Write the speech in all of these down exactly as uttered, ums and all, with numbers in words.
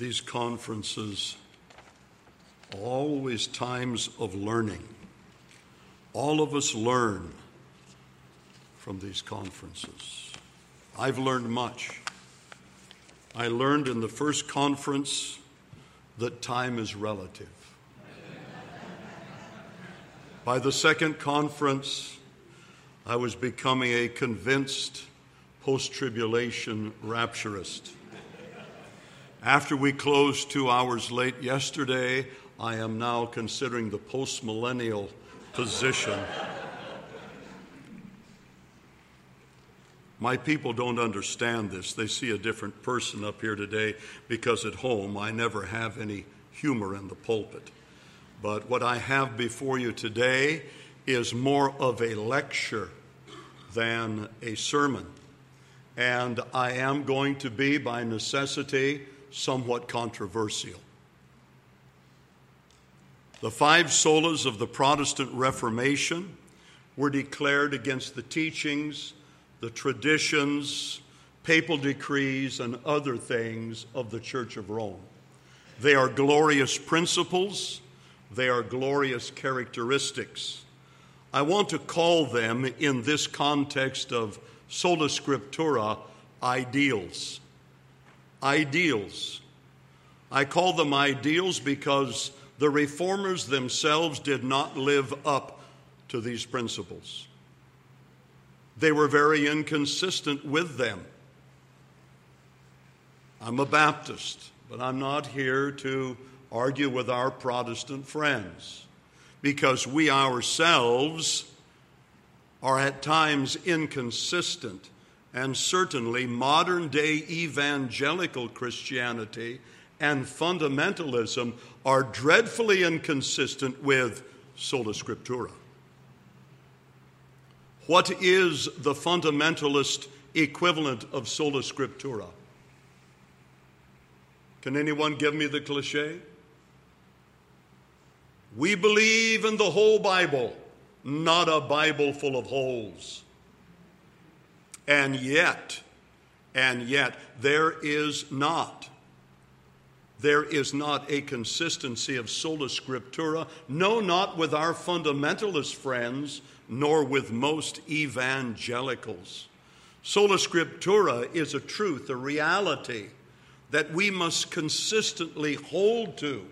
These conferences are always times of learning. All of us learn from these conferences. I've learned much. I learned in the first conference that time is relative. By the second conference, I was becoming a convinced post-tribulation rapturist. After we closed two hours late yesterday, I am now considering the post-millennial position. My people don't understand this. They see a different person up here today because at home I never have any humor in the pulpit. But what I have before you today is more of a lecture than a sermon. And I am going to be, by necessity, somewhat controversial. The five solas of the Protestant Reformation were declared against the teachings, the traditions, papal decrees, and other things of the Church of Rome. They are glorious principles. They are glorious characteristics. I want to call them, in this context of sola scriptura, ideals. Ideals. I call them ideals because the Reformers themselves did not live up to these principles. They were very inconsistent with them. I'm a Baptist, but I'm not here to argue with our Protestant friends, because we ourselves are at times inconsistent, and certainly modern-day evangelical Christianity and fundamentalism are dreadfully inconsistent with sola scriptura. What is the fundamentalist equivalent of sola scriptura? Can anyone give me the cliche? We believe in the whole Bible, not a Bible full of holes. And yet, and yet, there is not, there is not a consistency of sola scriptura, no, not with our fundamentalist friends, nor with most evangelicals. Sola scriptura is a truth, a reality that we must consistently hold to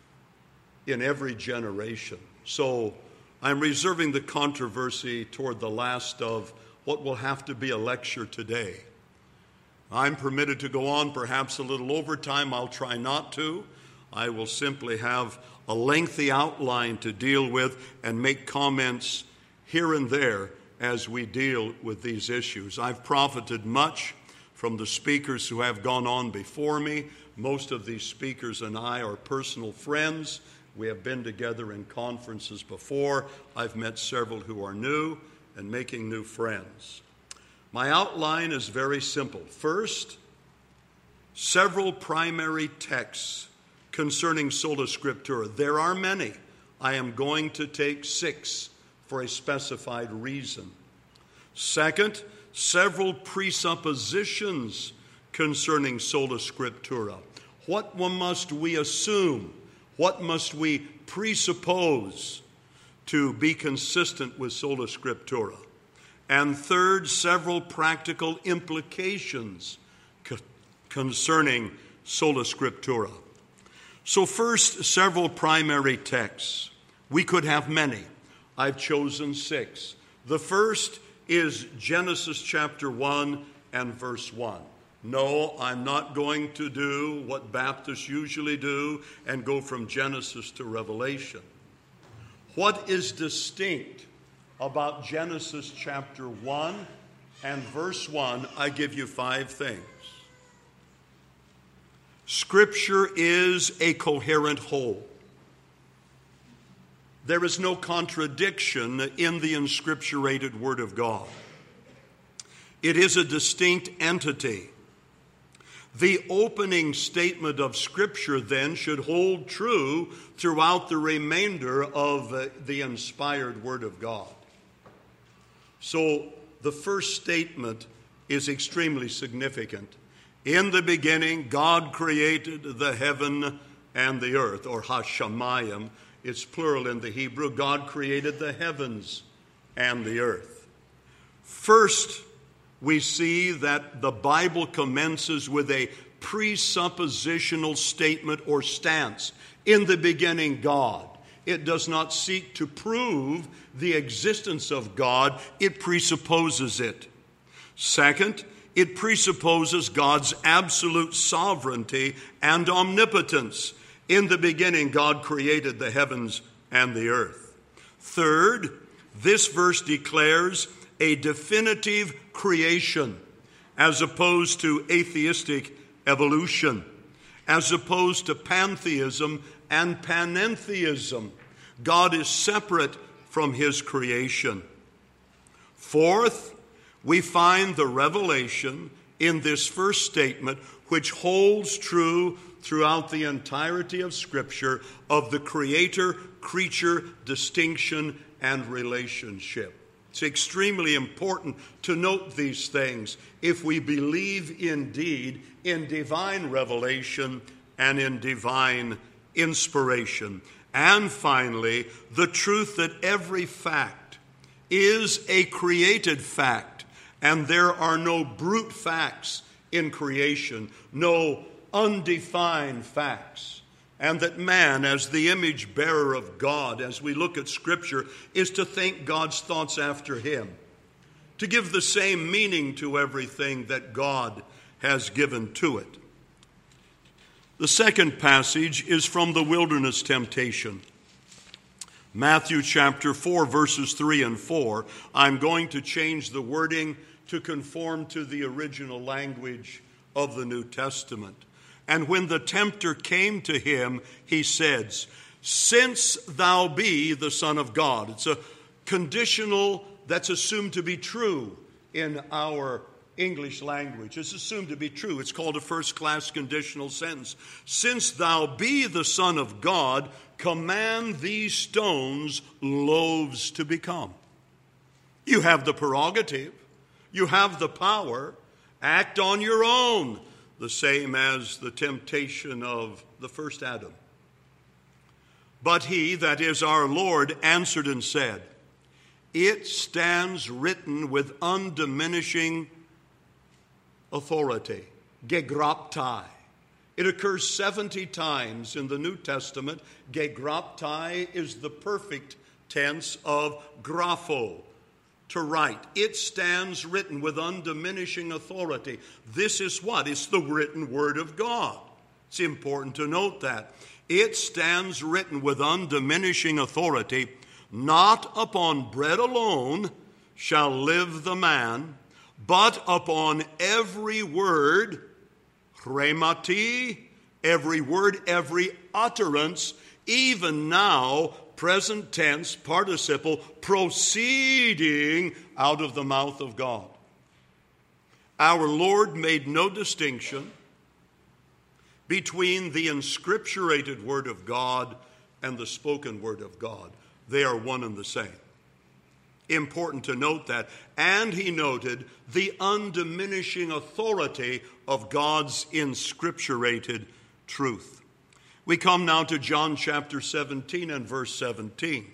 in every generation. So I'm reserving the controversy toward the last of what will have to be a lecture today. I'm permitted to go on perhaps a little over time. I'll try not to. I will simply have a lengthy outline to deal with and make comments here and there as we deal with these issues. I've profited much from the speakers who have gone on before me. Most of these speakers and I are personal friends. We have been together in conferences before. I've met several who are new and making new friends. My outline is very simple. First, several primary texts concerning sola scriptura. There are many. I am going to take six for a specified reason. Second, several presuppositions concerning sola scriptura. What must we assume? What must we presuppose to be consistent with sola scriptura? And third, several practical implications co- concerning sola scriptura. So first, several primary texts. We could have many. I've chosen six. The first is Genesis chapter one and verse one. No, I'm not going to do what Baptists usually do and go from Genesis to Revelation. What is distinct about Genesis chapter one and verse one? I give you five things. Scripture is a coherent whole. There is no contradiction in the inscripturated Word of God. It is a distinct entity. The opening statement of Scripture, then, should hold true throughout the remainder of uh, the inspired Word of God. So, the first statement is extremely significant. In the beginning, God created the heaven and the earth, or hashamayim. It's plural in the Hebrew. God created the heavens and the earth. First, we see that the Bible commences with a presuppositional statement or stance. In the beginning, God. It does not seek to prove the existence of God. It presupposes it. Second, it presupposes God's absolute sovereignty and omnipotence. In the beginning, God created the heavens and the earth. Third, this verse declares a definitive creation as opposed to atheistic evolution, as opposed to pantheism and panentheism. God is separate from his creation. Fourth, we find the revelation in this first statement, which holds true throughout the entirety of Scripture, of the creator-creature distinction and relationship. It's extremely important to note these things if we believe indeed in divine revelation and in divine inspiration. And finally, the truth that every fact is a created fact, and there are no brute facts in creation, no undefined facts, and that man, as the image bearer of God, as we look at Scripture, is to think God's thoughts after him, to give the same meaning to everything that God has given to it. The second passage is from the wilderness temptation. Matthew chapter four, verses three and four. I'm going to change the wording to conform to the original language of the New Testament. And when the tempter came to him, he says, "Since thou be the Son of God." It's a conditional that's assumed to be true in our English language. It's assumed to be true. It's called a first-class conditional sentence. "Since thou be the Son of God, command these stones loaves to become." You have the prerogative. You have the power. Act on your own. The same as the temptation of the first Adam. But he, that is our Lord, answered and said, "It stands written with undiminishing authority," gegraptai. It occurs seventy times in the New Testament. Gegraptai is the perfect tense of grapho, to write. It stands written with undiminishing authority. This is what? It's the written word of God. It's important to note that. It stands written with undiminishing authority, "Not upon bread alone shall live the man, but upon every word," rhemati, every word, every utterance, even now, present tense, participle, proceeding out of the mouth of God. Our Lord made no distinction between the inscripturated word of God and the spoken word of God. They are one and the same. Important to note that. And he noted the undiminishing authority of God's inscripturated truth. We come now to John chapter seventeen and verse seventeen.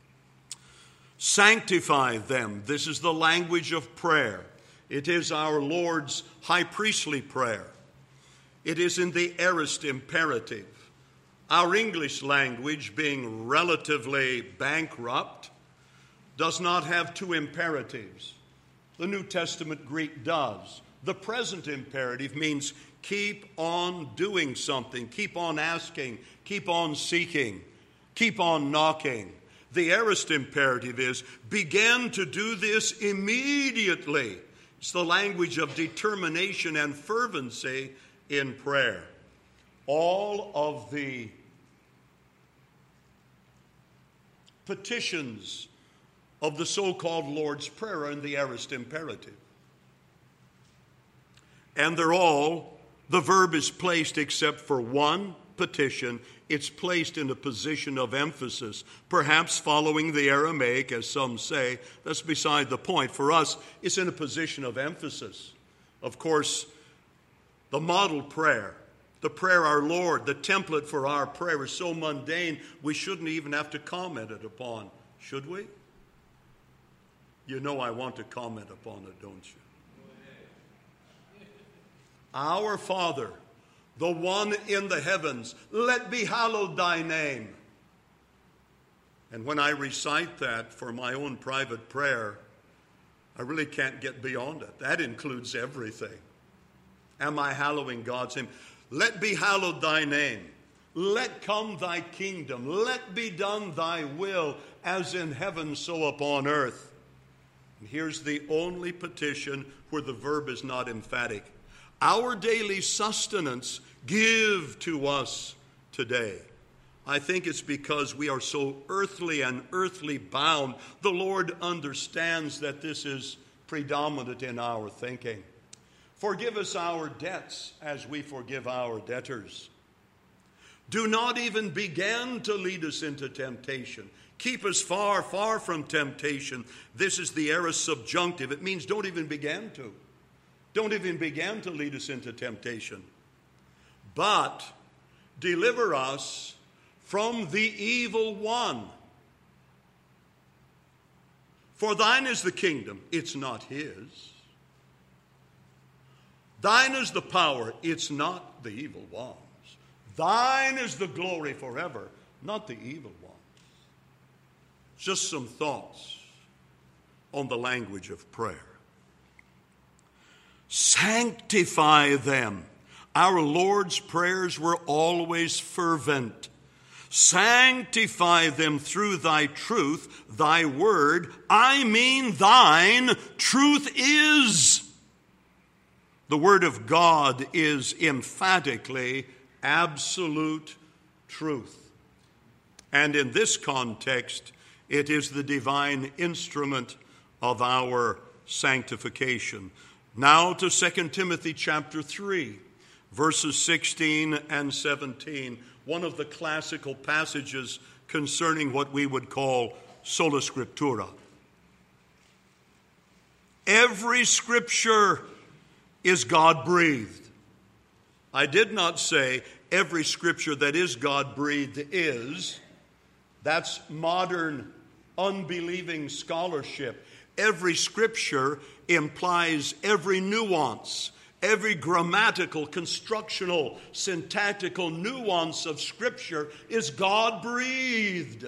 "Sanctify them." This is the language of prayer. It is our Lord's high priestly prayer. It is in the aorist imperative. Our English language, being relatively bankrupt, does not have two imperatives. The New Testament Greek does. The present imperative means keep on doing something, keep on asking, keep on seeking, keep on knocking. The aorist imperative is begin to do this immediately. It's the language of determination and fervency in prayer. All of the petitions of the so-called Lord's Prayer are in the aorist imperative. And they're all, the verb is placed except for one petition. It's placed in a position of emphasis, perhaps following the Aramaic, as some say. That's beside the point. For us, it's in a position of emphasis. Of course, The model prayer, the prayer our Lord, the template for our prayer is so mundane we shouldn't even have to comment it upon, should we? You know I want to comment upon it, don't you? Our Father, the one in the heavens, let be hallowed thy name. And when I recite that for my own private prayer, I really can't get beyond it. That includes everything. Am I hallowing God's name? Let be hallowed thy name. Let come thy kingdom. Let be done thy will, as in heaven, so upon earth. And here's the only petition where the verb is not emphatic. Our daily sustenance give to us today. I think it's because we are so earthly and earthly bound. The Lord understands that this is predominant in our thinking. Forgive us our debts as we forgive our debtors. Do not even begin to lead us into temptation. Keep us far, far from temptation. This is the aorist subjunctive. It means don't even begin to. Don't even begin to lead us into temptation. But deliver us from the evil one. For thine is the kingdom, it's not his. Thine is the power, it's not the evil one's. Thine is the glory forever, not the evil one's. Just some thoughts on the language of prayer. Sanctify them. Our Lord's prayers were always fervent. Sanctify them through thy truth, thy word. I mean thine truth is. The word of God is emphatically absolute truth. And in this context, it is the divine instrument of our sanctification. Now to Second Timothy chapter three, verses sixteen and seventeen, one of the classical passages concerning what we would call sola scriptura. Every scripture is God-breathed. I did not say every scripture that is God-breathed is. That's modern unbelieving scholarship. Every scripture implies every nuance, every grammatical, constructional, syntactical nuance of Scripture is God-breathed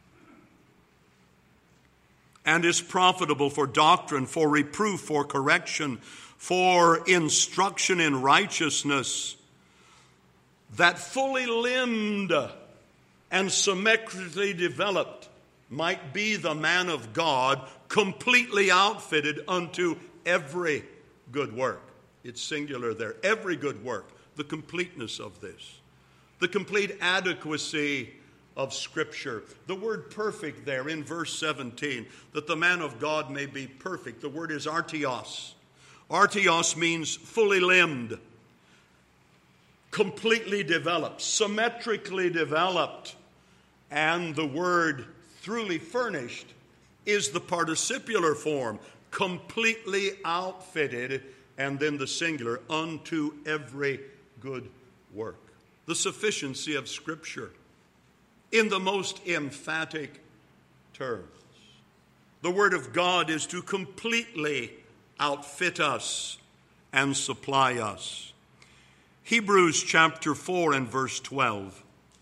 and is profitable for doctrine, for reproof, for correction, for instruction in righteousness, that fully limbed and symmetrically developed might be the man of God, completely outfitted unto every good work. It's singular there. Every good work. The completeness of this. The complete adequacy of Scripture. The word perfect there in verse seventeen, that the man of God may be perfect. The word is artios. Artios means fully limbed, completely developed, symmetrically developed. And the word truly furnished is the participular form, completely outfitted, and then the singular, unto every good work. The sufficiency of Scripture in the most emphatic terms. The Word of God is to completely outfit us and supply us. Hebrews chapter four and verse twelve.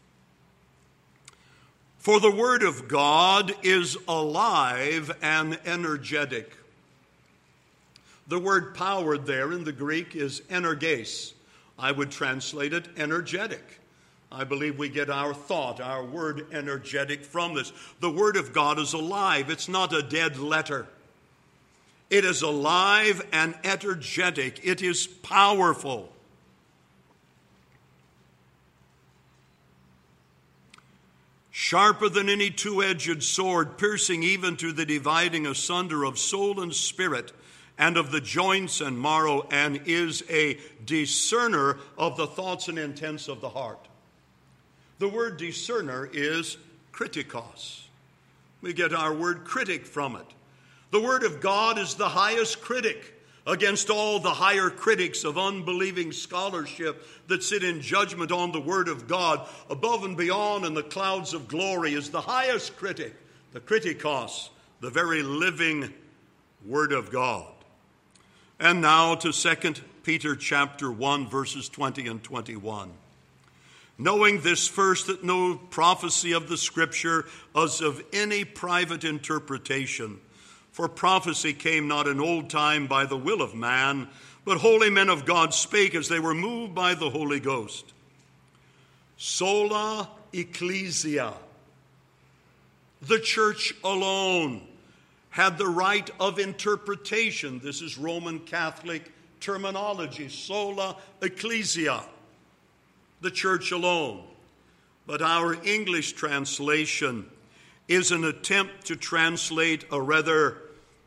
For the Word of God is alive and energetic. The word powered there in the Greek is energes. I would translate it energetic. I believe we get our thought, our word energetic from this. The Word of God is alive. It's not a dead letter. It is alive and energetic. It is powerful. Sharper than any two-edged sword, piercing even to the dividing asunder of soul and spirit, and of the joints and marrow, and is a discerner of the thoughts and intents of the heart. The word discerner is kritikos. We get our word critic from it. The Word of God is the highest critic. against all the higher critics of unbelieving scholarship that sit in judgment on the Word of God. Above and beyond in the clouds of glory is the highest critic, the Kritikos, the very living Word of God. And now to Second Peter chapter one, verses twenty and twenty-one. Knowing this first, that no prophecy of the Scripture is of any private interpretation. For prophecy came not in old time by the will of man, but holy men of God spake as they were moved by the Holy Ghost. Sola Ecclesia, the church alone, had the right of interpretation. This is Roman Catholic terminology. Sola Ecclesia, the church alone. But our English translation is an attempt to translate a rather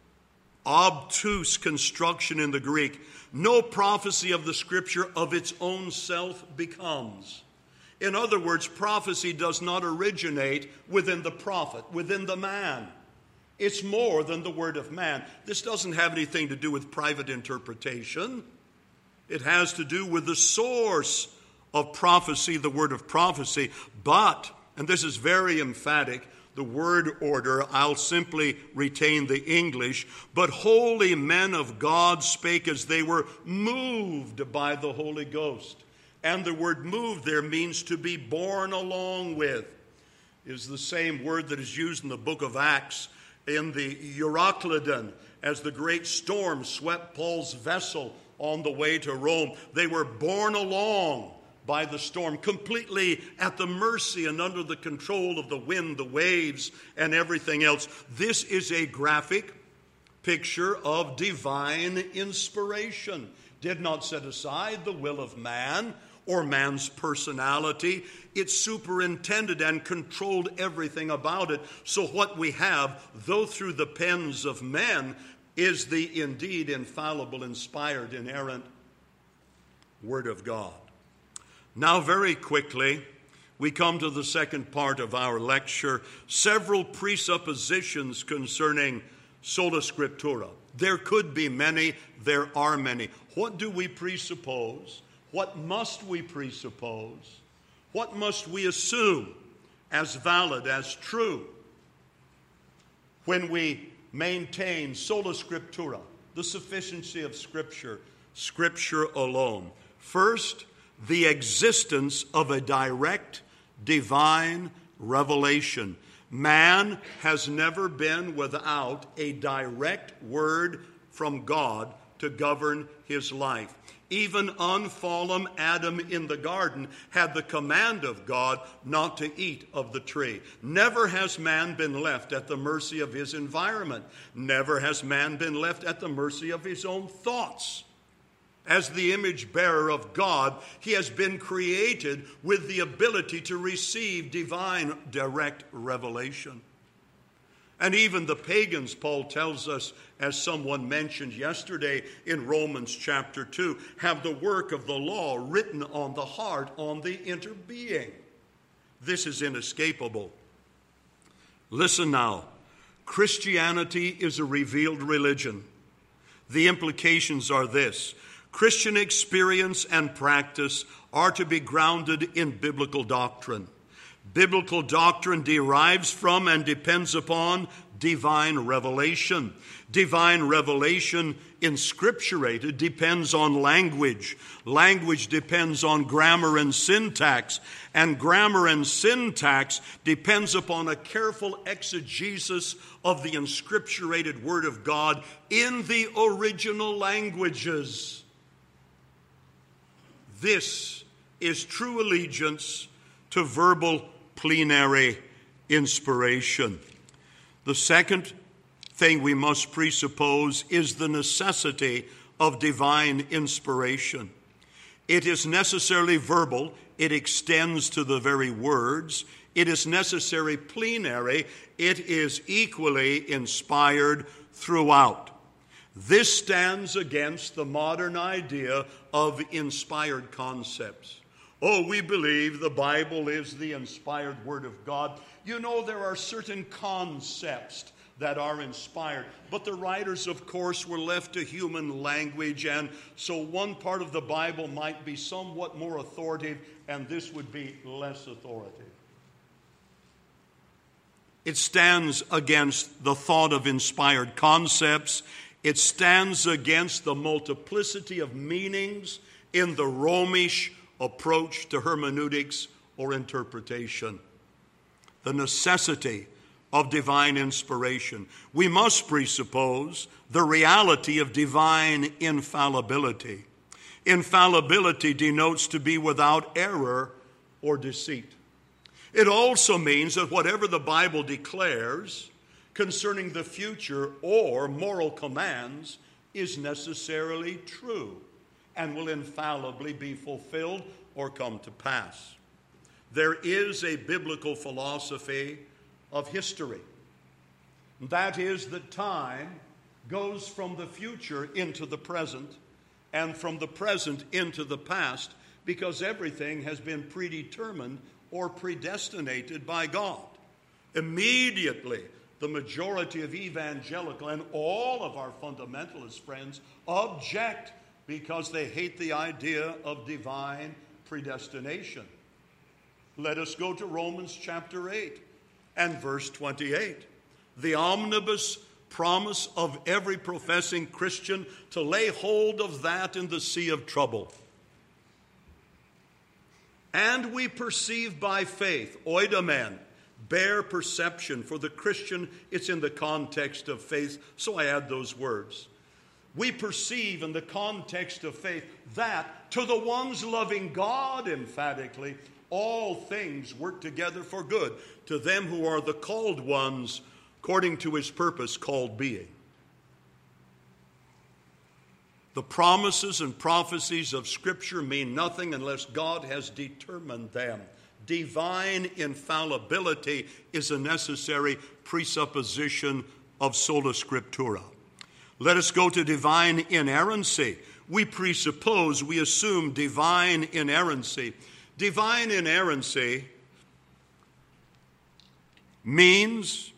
obtuse construction in the Greek. No prophecy of the Scripture of its own self becomes. In other words, prophecy does not originate within the prophet, within the man. It's more than the word of man. This doesn't have anything to do with private interpretation. It has to do with the source of prophecy, the word of prophecy. But, and this is very emphatic, the word order, I'll simply retain the English, but holy men of God spake as they were moved by the Holy Ghost. And the word moved there means to be borne along with, is the same word that is used in the book of Acts in the Euroclydon as the great storm swept Paul's vessel on the way to Rome. They were borne along by the storm, completely at the mercy and under the control of the wind, the waves, and everything else. This is a graphic picture of divine inspiration. Did not set aside the will of man or man's personality. It superintended and controlled everything about it. So what we have, though through the pens of men, is the indeed infallible, inspired, inerrant Word of God. Now, very quickly, we come to the second part of our lecture, several presuppositions concerning sola scriptura. There could be many, there are many. What do we presuppose? What must we presuppose? What must we assume as valid, as true, when we maintain sola scriptura, the sufficiency of Scripture, Scripture alone? First, the existence of a direct divine revelation. Man has never been without a direct word from God to govern his life. Even unfallen Adam in the garden had the command of God not to eat of the tree. Never has man been left at the mercy of his environment. Never has man been left at the mercy of his own thoughts. As the image bearer of God, he has been created with the ability to receive divine direct revelation. And even the pagans, Paul tells us, as someone mentioned yesterday in Romans chapter two, have the work of the law written on the heart, on the inner being. This is inescapable. Listen now. Christianity is a revealed religion. The implications are this. Christian experience and practice are to be grounded in biblical doctrine. Biblical doctrine derives from and depends upon divine revelation. Divine revelation, inscripturated, depends on language. Language depends on grammar and syntax. And grammar and syntax depends upon a careful exegesis of the inscripturated Word of God in the original languages. This is true allegiance to verbal plenary inspiration. The second thing we must presuppose is the necessity of divine inspiration. It is necessarily verbal. It extends to the very words. It is necessary plenary. It is equally inspired throughout. This stands against the modern idea of inspired concepts. Oh, we believe the Bible is the inspired Word of God. You know, there are certain concepts that are inspired. But the writers, of course, were left to human language, and so one part of the Bible might be somewhat more authoritative, and this would be less authoritative. It stands against the thought of inspired concepts. It stands against the multiplicity of meanings in the Romish approach to hermeneutics or interpretation. The necessity of divine inspiration. We must presuppose the reality of divine infallibility. Infallibility denotes to be without error or deceit. It also means that whatever the Bible declares concerning the future or moral commands is necessarily true and will infallibly be fulfilled or come to pass. There is a biblical philosophy of history. That is that time goes from the future into the present and from the present into the past because everything has been predetermined or predestinated by God. Immediately, the majority of evangelical and all of our fundamentalist friends object because they hate the idea of divine predestination. Let us go to Romans chapter eight and verse twenty-eight. The omnibus promise of every professing Christian to lay hold of that in the sea of trouble. And we perceive by faith, oidomen, bare perception. For the Christian, it's in the context of faith, so I add those words. We perceive in the context of faith that to the ones loving God emphatically, all things work together for good, to them who are the called ones, according to his purpose, called being. The promises and prophecies of Scripture mean nothing unless God has determined them. Divine infallibility is a necessary presupposition of sola scriptura. Let us go to divine inerrancy. We presuppose, we assume divine inerrancy. Divine inerrancy means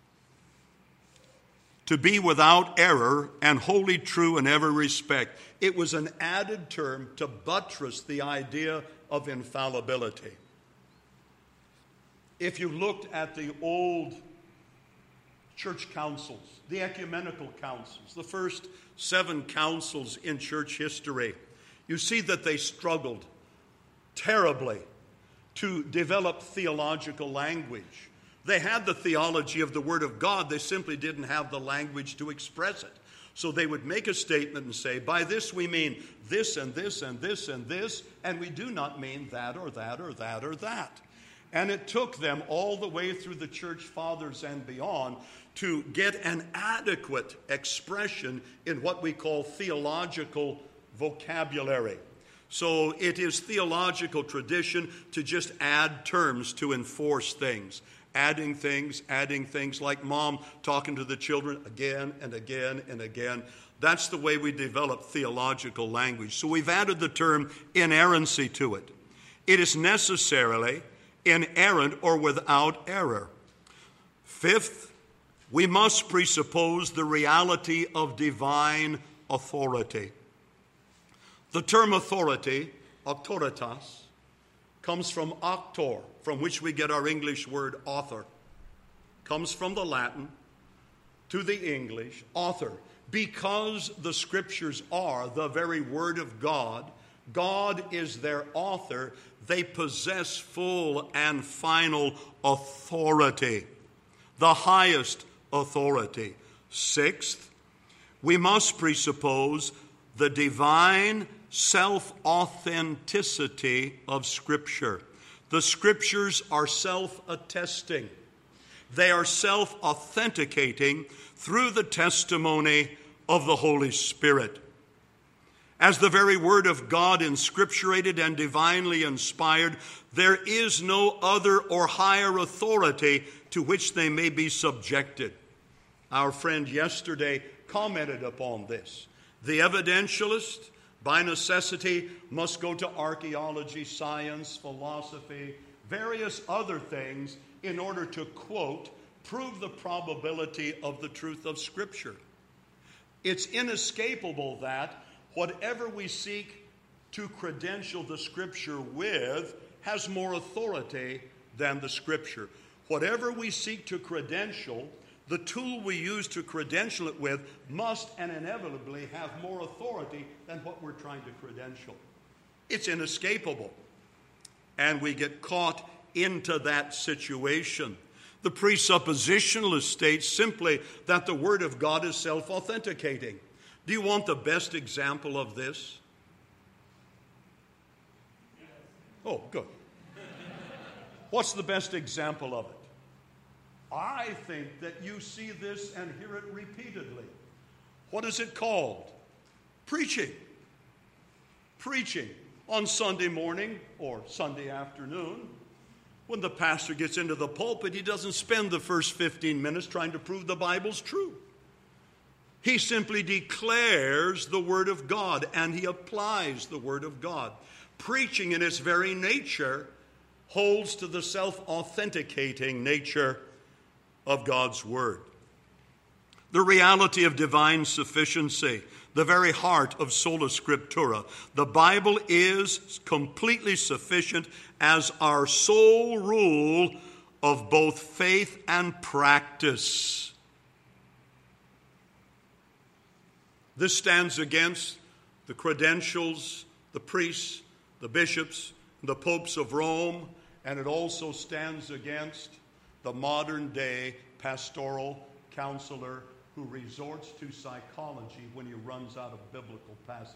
to be without error and wholly true in every respect. It was an added term to buttress the idea of infallibility. If you looked at the old church councils, the ecumenical councils, the first seven councils in church history, you see that they struggled terribly to develop theological language. They had the theology of the Word of God. They simply didn't have the language to express it. So they would make a statement and say, by this we mean this and this and this and this, and we do not mean that or that or that or that. And it took them all the way through the church fathers and beyond to get an adequate expression in what we call theological vocabulary. So it is theological tradition to just add terms to enforce things. Adding things, adding things like mom talking to the children again and again and again. That's the way we develop theological language. So we've added the term inerrancy to it. It is necessarily inerrant or without error. Fifth, we must presuppose the reality of divine authority. The term authority, auctoritas, comes from auctor, from which we get our English word author. Comes from the Latin to the English, author. Because the Scriptures are the very Word of God, God is their author, they possess full and final authority, the highest authority. Sixth, we must presuppose the divine self-authenticity of Scripture. The Scriptures are self-attesting. They are self-authenticating through the testimony of the Holy Spirit. As the very Word of God, inscripturated and divinely inspired, there is no other or higher authority to which they may be subjected. Our friend yesterday commented upon this. The evidentialist, by necessity, must go to archaeology, science, philosophy, various other things in order to quote prove the probability of the truth of Scripture. It's inescapable that whatever we seek to credential the Scripture with has more authority than the Scripture. Whatever we seek to credential, the tool we use to credential it with must and inevitably have more authority than what we're trying to credential. It's inescapable. And we get caught into that situation. The presuppositionalist states simply that the Word of God is self-authenticating. Do you want the best example of this? Oh, good. What's the best example of it? I think that you see this and hear it repeatedly. What is it called? Preaching. Preaching on Sunday morning or Sunday afternoon. When the pastor gets into the pulpit, he doesn't spend the first fifteen minutes trying to prove the Bible's true. He simply declares the Word of God and he applies the Word of God. Preaching in its very nature holds to the self-authenticating nature of God's Word. The reality of divine sufficiency, the very heart of sola scriptura. The Bible is completely sufficient as our sole rule of both faith and practice. This stands against the credentials, the priests, the bishops, the popes of Rome, and it also stands against the modern day pastoral counselor who resorts to psychology when he runs out of biblical passages.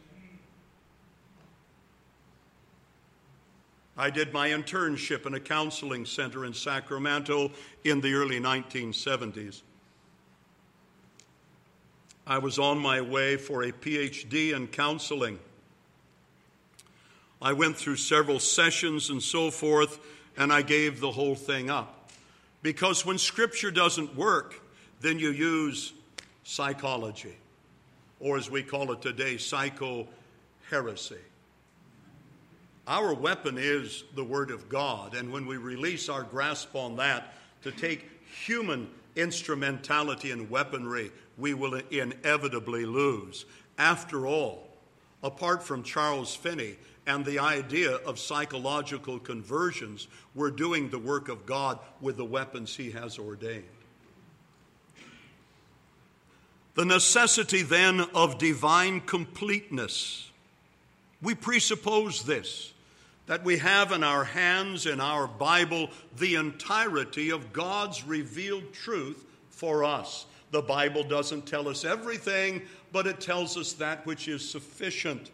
I did my internship in a counseling center in Sacramento in the early nineteen seventies. I was on my way for a P H D in counseling. I went through several sessions and so forth, and I gave the whole thing up. Because when Scripture doesn't work, then you use psychology, or as we call it today, psycho-heresy. Our weapon is the Word of God, and when we release our grasp on that to take human instrumentality and weaponry, we will inevitably lose. After all, apart from Charles Finney and the idea of psychological conversions, we're doing the work of God with the weapons He has ordained. The necessity then of divine completeness. We presuppose this, that we have in our hands, in our Bible, the entirety of God's revealed truth for us. The Bible doesn't tell us everything, but it tells us that which is sufficient.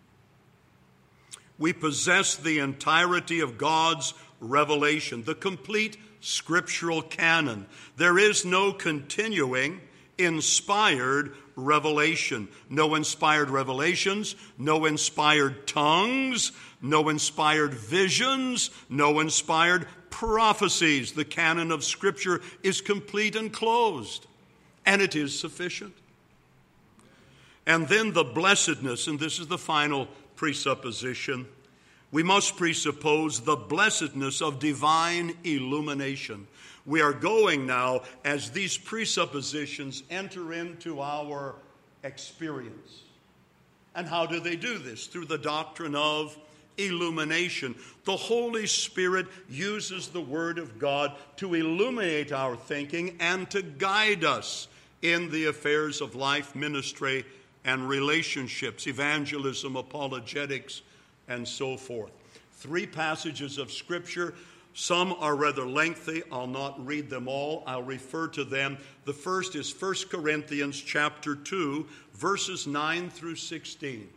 We possess the entirety of God's revelation, the complete scriptural canon. There is no continuing inspired revelation. No inspired revelations, no inspired tongues, no inspired visions, no inspired prophecies. The canon of Scripture is complete and closed, and it is sufficient. And then the blessedness, and this is the final presupposition. We must presuppose the blessedness of divine illumination. We are going now, as these presuppositions enter into our experience. And how do they do this? Through the doctrine of illumination. The Holy Spirit uses the Word of God to illuminate our thinking and to guide us in the affairs of life, ministry, and relationships, evangelism, apologetics, and so forth. Three passages of Scripture. Some are rather lengthy. I'll not read them all. I'll refer to them. The first is First Corinthians chapter two, verses nine through sixteen.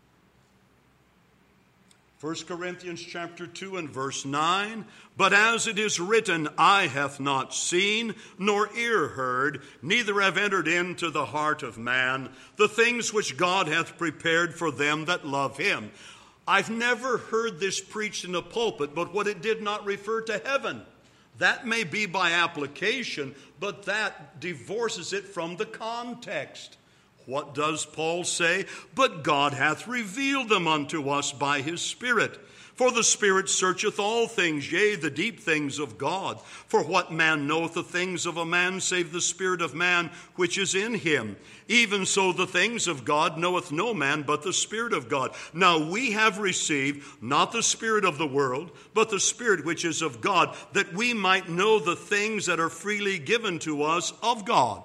First Corinthians chapter two and verse nine. But as it is written, eye hath not seen, nor ear heard, neither have entered into the heart of man the things which God hath prepared for them that love him. I've never heard this preached in a pulpit, but what it did not refer to heaven. That may be by application, but that divorces it from the context. What does Paul say? But God hath revealed them unto us by his Spirit. For the Spirit searcheth all things, yea, the deep things of God. For what man knoweth the things of a man, save the spirit of man which is in him? Even so the things of God knoweth no man, but the Spirit of God. Now we have received not the spirit of the world, but the Spirit which is of God, that we might know the things that are freely given to us of God.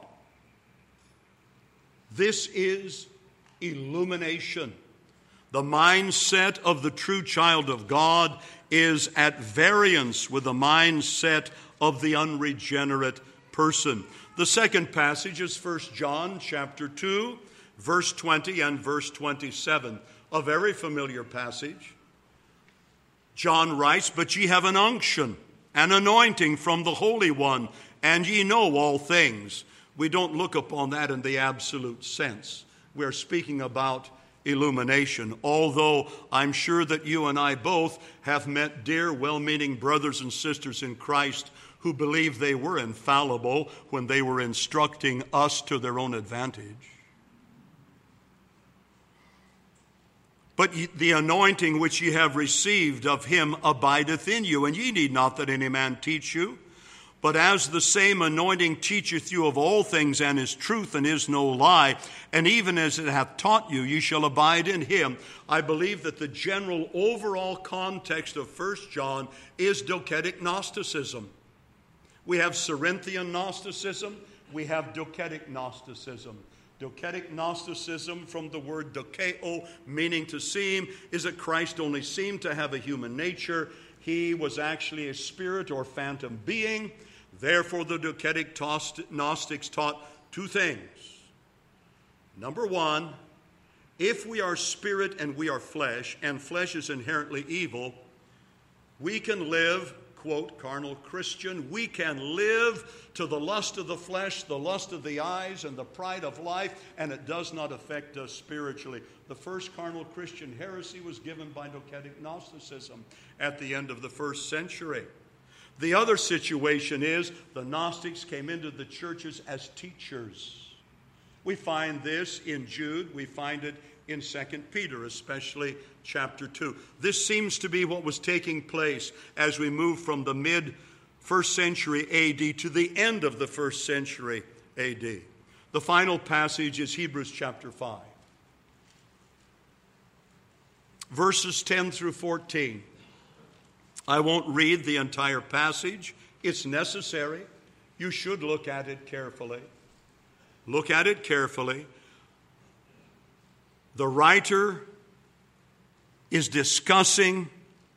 This is illumination. The mindset of the true child of God is at variance with the mindset of the unregenerate person. The second passage is First John chapter two, verse twenty and verse twenty-seven, a very familiar passage. John writes, "But ye have an unction, an anointing from the Holy One, and ye know all things." We don't look upon that in the absolute sense. We're speaking about illumination, although I'm sure that you and I both have met dear, well-meaning brothers and sisters in Christ who believed they were infallible when they were instructing us to their own advantage. But the anointing which ye have received of him abideth in you, and ye need not that any man teach you. But as the same anointing teacheth you of all things, and is truth, and is no lie, and even as it hath taught you, ye shall abide in him. I believe that the general overall context of First John is docetic Gnosticism. We have Cerinthian Gnosticism, we have docetic Gnosticism. Docetic Gnosticism, from the word dokeo, meaning to seem, is that Christ only seemed to have a human nature. He was actually a spirit or phantom being. Therefore, the docetic Gnostics taught two things. Number one, if we are spirit and we are flesh, and flesh is inherently evil, we can live, quote, carnal Christian, we can live to the lust of the flesh, the lust of the eyes, and the pride of life, and it does not affect us spiritually. The first carnal Christian heresy was given by docetic Gnosticism at the end of the first century. The other situation is the Gnostics came into the churches as teachers. We find this in Jude. We find it in Second Peter, especially chapter two. This seems to be what was taking place as we move from the mid-first century A D to the end of the first century A D. The final passage is Hebrews chapter five. Verses ten through fourteen. I won't read the entire passage. It's necessary. You should look at it carefully. Look at it carefully. The writer is discussing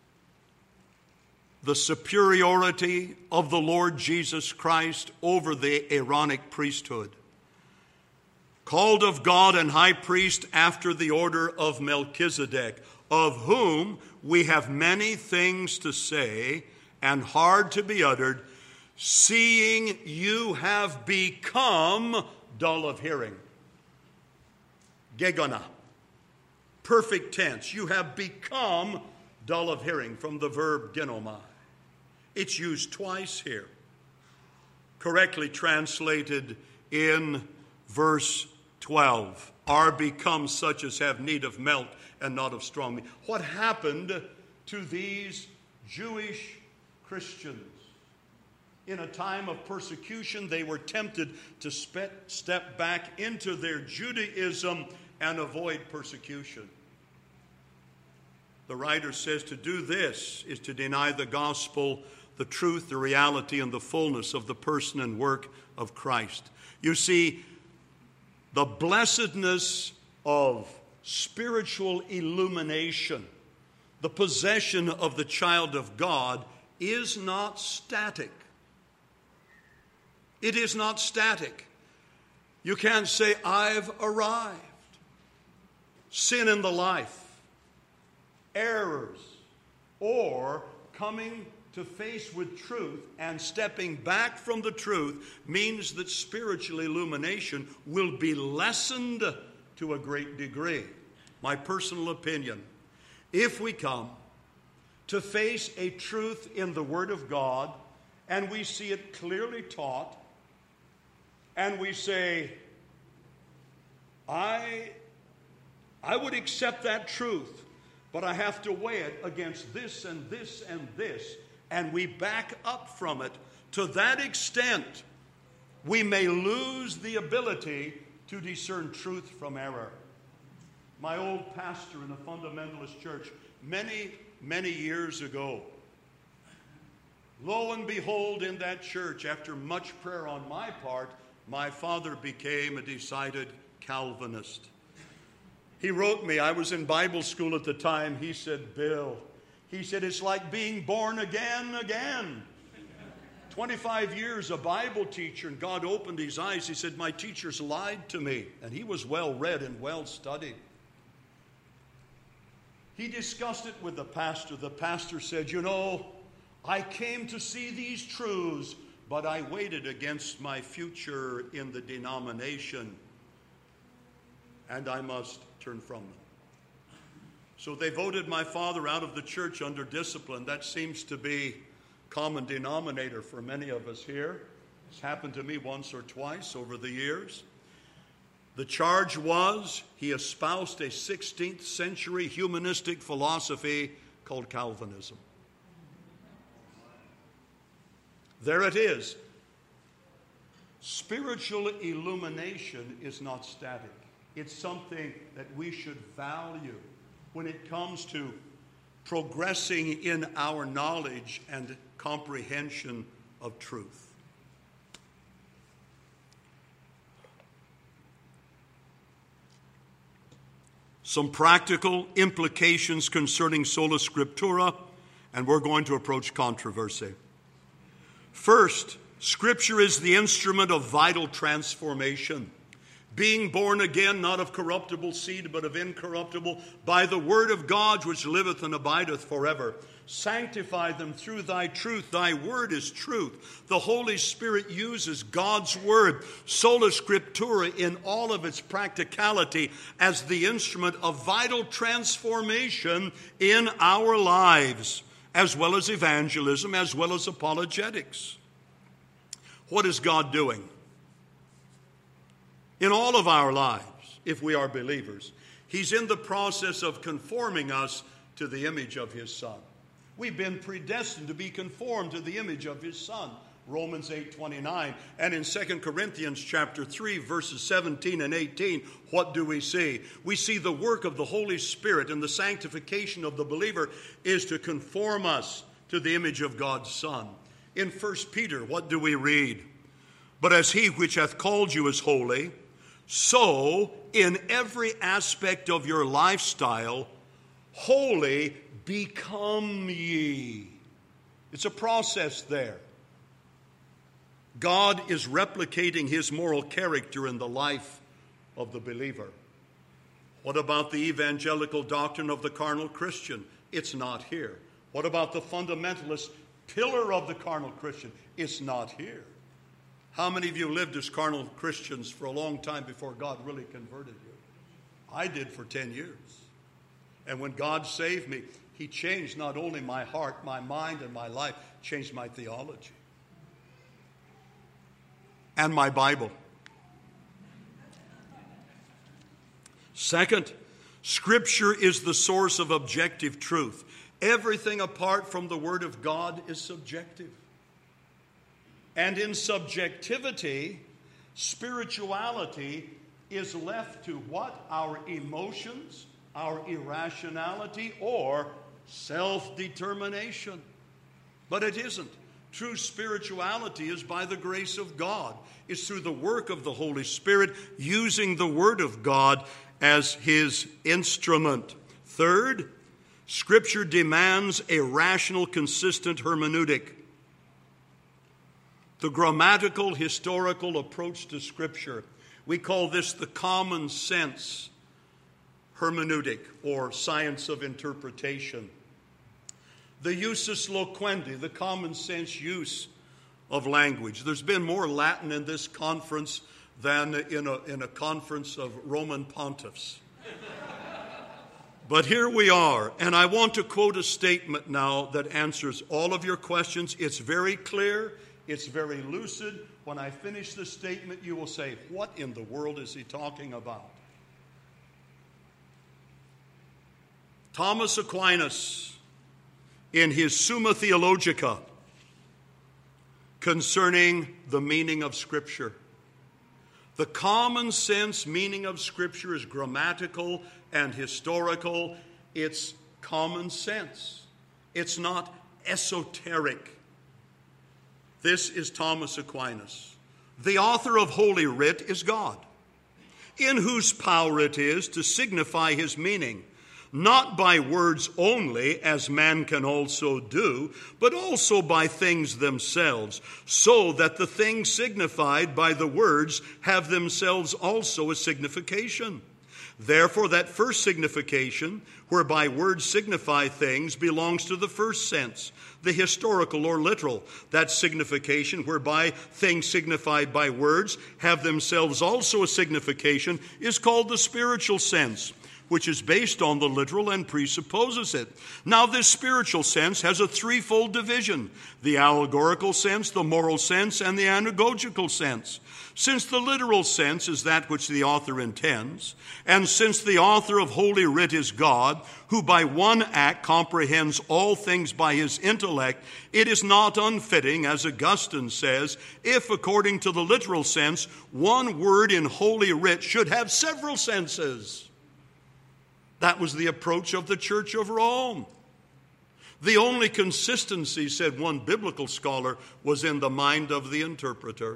the superiority of the Lord Jesus Christ over the Aaronic priesthood. Called of God and high priest after the order of Melchizedek, of whom we have many things to say and hard to be uttered, seeing you have become dull of hearing. Gegona. Perfect tense. You have become dull of hearing, from the verb genomai. It's used twice here. Correctly translated in verse twelve. Are become such as have need of milk and not of strong meat. What happened to these Jewish Christians? In a time of persecution, they were tempted to spe- step back into their Judaism and avoid persecution. The writer says to do this is to deny the gospel, the truth, the reality, and the fullness of the person and work of Christ. You see, the blessedness of spiritual illumination, the possession of the child of God, is not static. It is not static. You can't say, I've arrived. Sin in the life, errors, or coming to face with truth and stepping back from the truth means that spiritual illumination will be lessened to a great degree. My personal opinion, if we come to face a truth in the Word of God and we see it clearly taught and we say, I, I would accept that truth, but I have to weigh it against this and this and this, and we back up from it. To that extent, we may lose the ability to discern truth from error. My old pastor in a fundamentalist church, many, many years ago, lo and behold, in that church, after much prayer on my part, my father became a decided Calvinist. He wrote me, I was in Bible school at the time, he said, Bill, he said, it's like being born again, again. twenty-five years a Bible teacher, and God opened his eyes. He said, my teachers lied to me. And he was well read and well studied. He discussed it with the pastor. The pastor said, you know, I came to see these truths, but I waited against my future in the denomination, and I must turn from them. So they voted my father out of the church under discipline. That seems to be common denominator for many of us here. It's happened to me once or twice over the years. The charge was he espoused a sixteenth century humanistic philosophy called Calvinism. There it is. Spiritual illumination is not static. It's something that we should value when it comes to progressing in our knowledge and comprehension of truth. Some practical implications concerning sola scriptura, and we're going to approach controversy. First, Scripture is the instrument of vital transformation. Being born again, not of corruptible seed, but of incorruptible, by the word of God which liveth and abideth forever. Sanctify them through thy truth. Thy word is truth. The Holy Spirit uses God's word, sola scriptura, in all of its practicality as the instrument of vital transformation in our lives, as well as evangelism, as well as apologetics. What is God doing? In all of our lives, if we are believers, He's in the process of conforming us to the image of His Son. We've been predestined to be conformed to the image of His Son, Romans eight twenty-nine. And in Second Corinthians chapter three, verses seventeen and eighteen, what do we see? We see the work of the Holy Spirit, and the sanctification of the believer is to conform us to the image of God's Son. In First Peter, what do we read? But as He which hath called you is holy, so in every aspect of your lifestyle, holy become ye. It's a process there. God is replicating His moral character in the life of the believer. What about the evangelical doctrine of the carnal Christian? It's not here. What about the fundamentalist pillar of the carnal Christian? It's not here. How many of you lived as carnal Christians for a long time before God really converted you? I did for ten years. And when God saved me, He changed not only my heart, my mind, and my life, changed my theology and my Bible. Second, Scripture is the source of objective truth. Everything apart from the Word of God is subjective. And in subjectivity, spirituality is left to what? Our emotions, our irrationality, or self-determination. But it isn't. True spirituality is by the grace of God. It's through the work of the Holy Spirit, using the Word of God as His instrument. Third, Scripture demands a rational, consistent hermeneutic. The grammatical, historical approach to Scripture. We call this the common sense hermeneutic, or science of interpretation. The usus loquendi, the common sense use of language. There's been more Latin in this conference than in a, in a conference of Roman pontiffs. But here we are, and I want to quote a statement now that answers all of your questions. It's very clear. It's very lucid. When I finish the statement, you will say, what in the world is he talking about? Thomas Aquinas, in his Summa Theologica, concerning the meaning of Scripture. The common sense meaning of Scripture is grammatical and historical. It's common sense. It's not esoteric. This is Thomas Aquinas. The author of Holy Writ is God, in whose power it is to signify his meaning, not by words only, as man can also do, but also by things themselves, so that the things signified by the words have themselves also a signification. Therefore, that first signification, whereby words signify things, belongs to the first sense, the historical or literal. That signification, whereby things signified by words have themselves also a signification, is called the spiritual sense, which is based on the literal and presupposes it. Now, this spiritual sense has a threefold division: the allegorical sense, the moral sense, and the anagogical sense. Since the literal sense is that which the author intends, and since the author of Holy Writ is God, who by one act comprehends all things by his intellect, it is not unfitting, as Augustine says, if, according to the literal sense, one word in Holy Writ should have several senses. That was the approach of the Church of Rome. The only consistency, said one biblical scholar, was in the mind of the interpreter.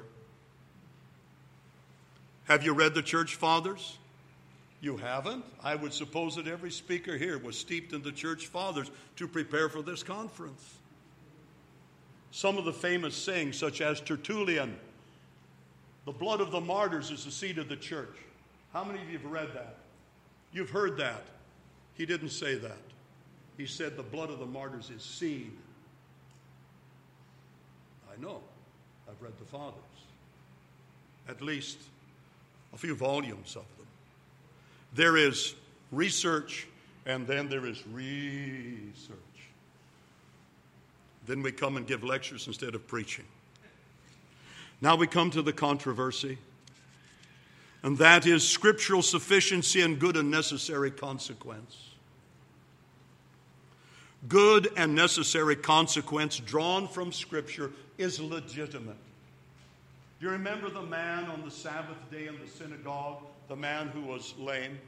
Have you read the Church Fathers? You haven't? I would suppose that every speaker here was steeped in the Church Fathers to prepare for this conference. Some of the famous sayings, such as Tertullian, the blood of the martyrs is the seed of the church. How many of you have read that? You've heard that. He didn't say that. He said the blood of the martyrs is seed. I know. I've read the Fathers. At least a few volumes of them. There is research, and then there is research. Then we come and give lectures instead of preaching. Now we come to the controversy, and that is scriptural sufficiency and good and necessary consequence. Good and necessary consequence drawn from Scripture is legitimate. Do you remember the man on the Sabbath day in the synagogue, the man who was lame?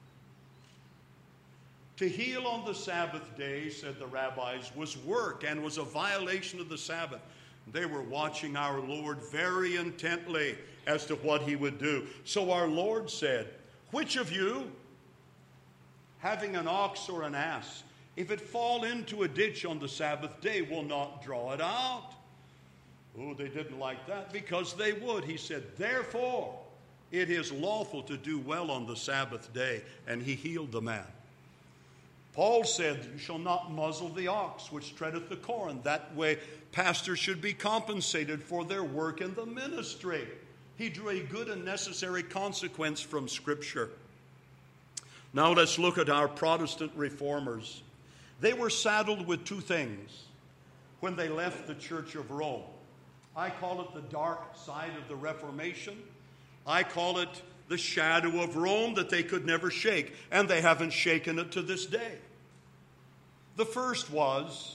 To heal on the Sabbath day, said the rabbis, was work and was a violation of the Sabbath. They were watching our Lord very intently as to what he would do. So our Lord said, which of you, having an ox or an ass, if it fall into a ditch on the Sabbath day, will not draw it out? Oh, they didn't like that because they would. He said, therefore, it is lawful to do well on the Sabbath day. And he healed the man. Paul said, you shall not muzzle the ox which treadeth the corn. That way, pastors should be compensated for their work in the ministry. He drew a good and necessary consequence from Scripture. Now let's look at our Protestant reformers. They were saddled with two things when they left the Church of Rome. I call it the dark side of the Reformation. I call it the shadow of Rome that they could never shake, and they haven't shaken it to this day. The first was,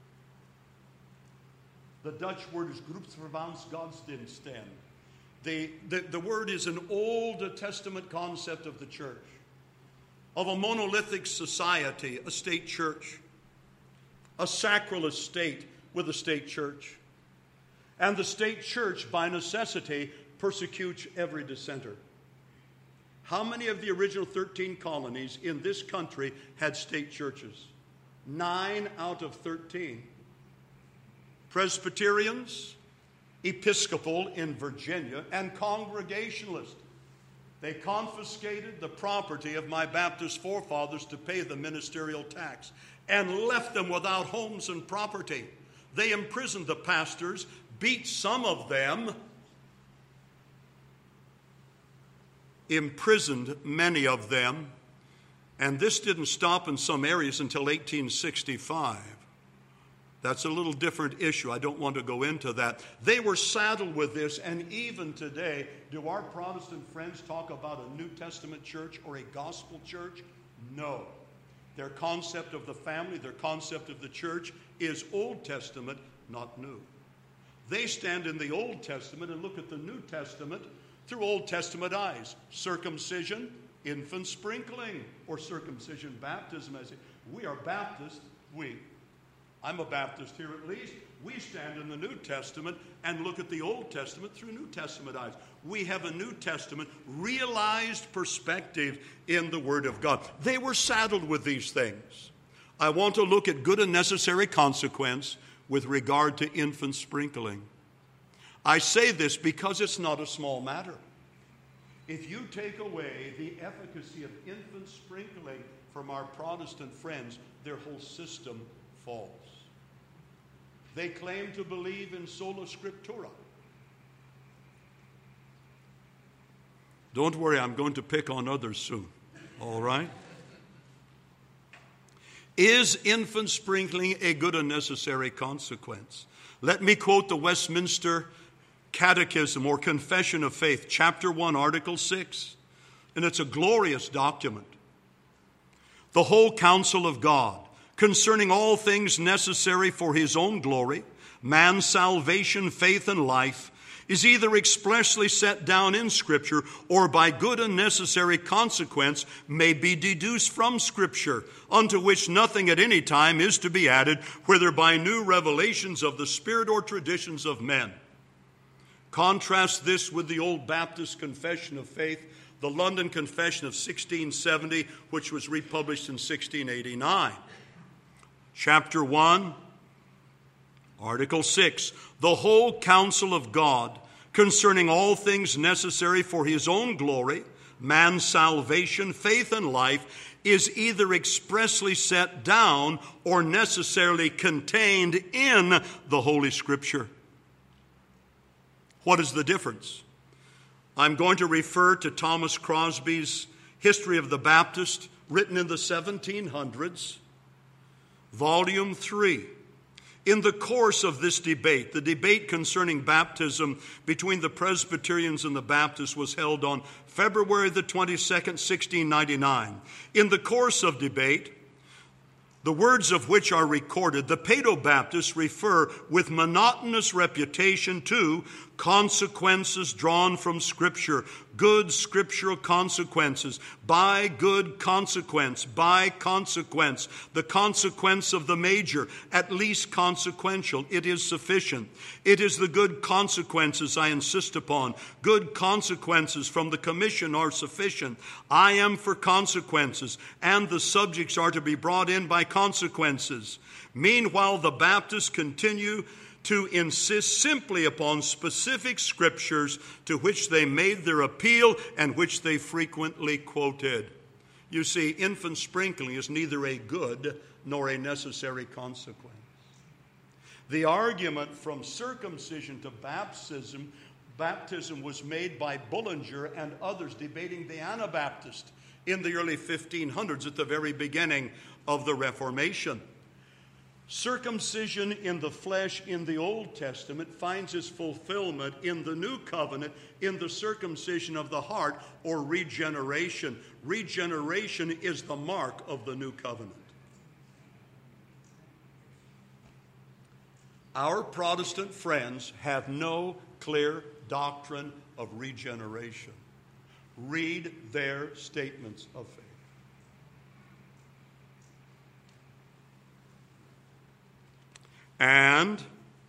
the Dutch word is groepsverbansgodsdienst. The, the, the word is an Old Testament concept of the church, of a monolithic society, a state church, a sacralist state with a state church. And the state church, by necessity, persecutes every dissenter. How many of the original thirteen colonies in this country had state churches? Nine out of thirteen. Presbyterians, Episcopal in Virginia, and Congregationalist. They confiscated the property of my Baptist forefathers to pay the ministerial tax and left them without homes and property. They imprisoned the pastors, beat some of them, imprisoned many of them, and this didn't stop in some areas until eighteen sixty-five. That's a little different issue. I don't want to go into that. They were saddled with this, and even today, do our Protestant friends talk about a New Testament church or a gospel church? No. Their concept of the family, their concept of the church is Old Testament, not New. They stand in the Old Testament and look at the New Testament through Old Testament eyes. Circumcision, infant sprinkling, or circumcision, baptism. As we are Baptists, we. I'm a Baptist here at least. We stand in the New Testament and look at the Old Testament through New Testament eyes. We have a New Testament realized perspective in the Word of God. They were saddled with these things. I want to look at good and necessary consequence with regard to infant sprinkling. I say this because it's not a small matter. If you take away the efficacy of infant sprinkling from our Protestant friends, their whole system falls. They claim to believe in sola scriptura. Don't worry, I'm going to pick on others soon. All right? Is infant sprinkling a good and necessary consequence? Let me quote the Westminster Catechism or Confession of Faith, chapter one, article six. And it's a glorious document. The whole counsel of God concerning all things necessary for his own glory, man's salvation, faith, and life, is either expressly set down in Scripture or by good and necessary consequence may be deduced from Scripture, unto which nothing at any time is to be added, whether by new revelations of the Spirit or traditions of men. Contrast this with the Old Baptist Confession of Faith, the London Confession of sixteen seventy, which was republished in sixteen eighty-nine. Chapter one, Article six, the whole counsel of God concerning all things necessary for his own glory, man's salvation, faith, and life, is either expressly set down or necessarily contained in the Holy Scripture. What is the difference? I'm going to refer to Thomas Crosby's History of the Baptist, written in the seventeen hundreds, volume three. In the course of this debate, the debate concerning baptism between the Presbyterians and the Baptists was held on February the twenty-second, sixteen ninety-nine. In the course of debate, the words of which are recorded, the Paedo-Baptists refer with monotonous repetition to consequences drawn from Scripture, good scriptural consequences, by good consequence, by consequence, the consequence of the major, at least consequential. It is sufficient. It is the good consequences I insist upon. Good consequences from the commission are sufficient. I am for consequences, and the subjects are to be brought in by consequences. Meanwhile, the Baptists continue to insist simply upon specific scriptures to which they made their appeal and which they frequently quoted. You see, infant sprinkling is neither a good nor a necessary consequence. The argument from circumcision to baptism, baptism was made by Bullinger and others debating the Anabaptist in the early fifteen hundreds at the very beginning of the Reformation. Circumcision in the flesh in the Old Testament finds its fulfillment in the New Covenant in the circumcision of the heart or regeneration. Regeneration is the mark of the New Covenant. Our Protestant friends have no clear doctrine of regeneration. Read their statements of faith. And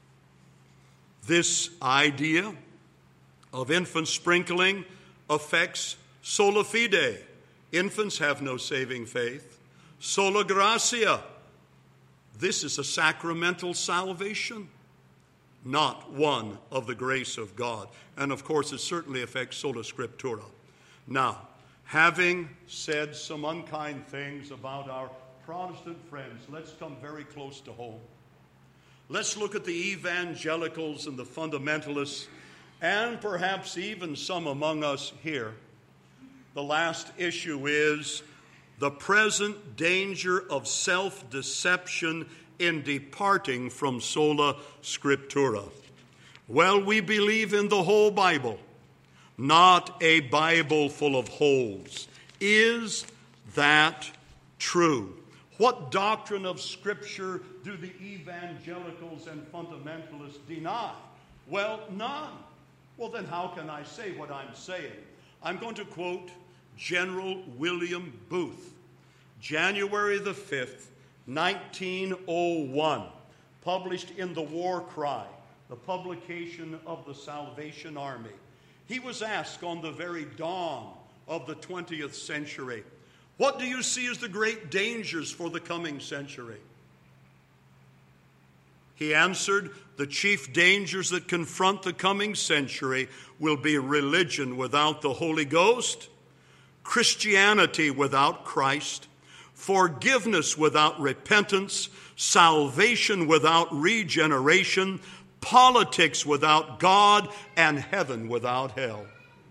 this idea of infant sprinkling affects sola fide. Infants have no saving faith. Sola gratia. This is a sacramental salvation, not one of the grace of God. And of course, it certainly affects sola scriptura. Now, having said some unkind things about our Protestant friends, let's come very close to home. Let's look at the evangelicals and the fundamentalists, and perhaps even some among us here. The last issue is the present danger of self-deception in departing from sola scriptura. Well, we believe in the whole Bible, not a Bible full of holes. Is that true? What doctrine of Scripture do the evangelicals and fundamentalists deny? Well, none. Well, then how can I say what I'm saying? I'm going to quote General William Booth, January the fifth, nineteen oh one, published in The War Cry, the publication of the Salvation Army. He was asked on the very dawn of the twentieth century, what do you see as the great dangers for the coming century? He answered, the chief dangers that confront the coming century will be religion without the Holy Ghost, Christianity without Christ, forgiveness without repentance, salvation without regeneration, politics without God, and heaven without hell.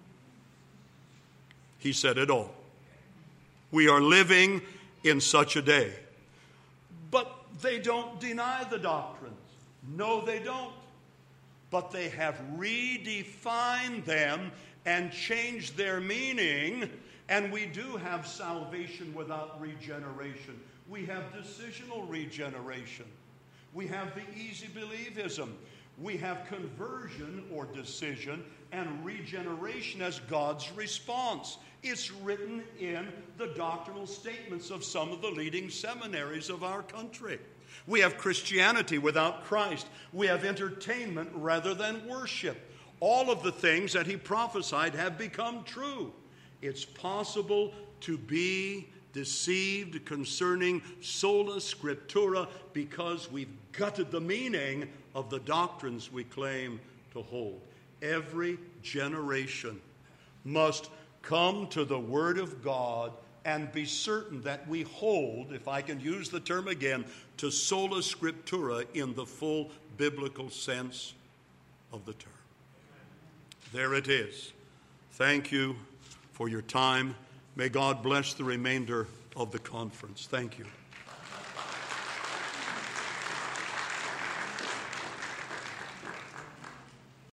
He said it all. We are living in such a day. But they don't deny the doctrines. No, they don't. But they have redefined them and changed their meaning. And we do have salvation without regeneration. We have decisional regeneration. We have the easy believism. We have conversion or decision and regeneration as God's response. It's written in the doctrinal statements of some of the leading seminaries of our country. We have Christianity without Christ. We have entertainment rather than worship. All of the things that he prophesied have become true. It's possible to be deceived concerning sola scriptura because we've gutted the meaning of the doctrines we claim to hold. Every generation must come to the Word of God and be certain that we hold, if I can use the term again, to sola scriptura in the full biblical sense of the term. There it is. Thank you for your time. May God bless the remainder of the conference. Thank you.